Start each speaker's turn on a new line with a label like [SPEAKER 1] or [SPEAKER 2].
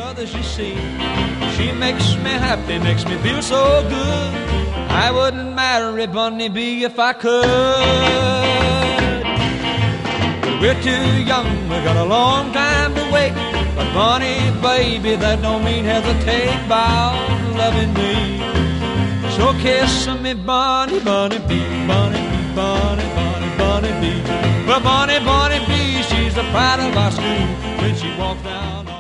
[SPEAKER 1] others, you see. She makes me happy, makes me feel so good. I wouldn't marry Bunny B if I could. But we're too young, we got a long time to wait. But Bunny, baby, that don't mean hesitate about loving me. So kiss me, Bunny, Bunny B, Bunny B, Bunny, Bunny, Bunny B. Well, Bunny, Bunny B, she's the pride of our school when she walks down.